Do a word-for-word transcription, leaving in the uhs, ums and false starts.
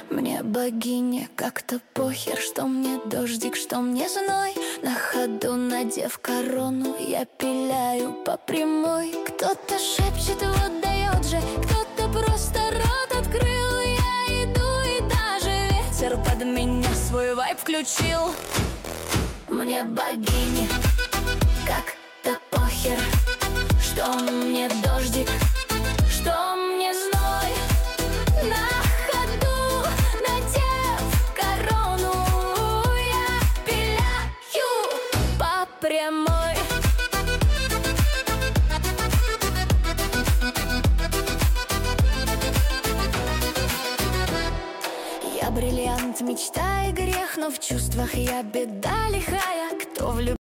Мне богине как-то похер, что мне дождик, что мне зной. На ходу надев корону, я пиляю по прямой. Кто-то шепчет, вот дает же, кто-то просто рот открыл. Я иду, и даже ветер под меня свой вайб включил. Мне богине как-то похер, что мне дождик, что мне зной. На ходу надев корону, я пиляю по прямой. Я бриллиант, мечта и грех, но в чувствах я беда лихая.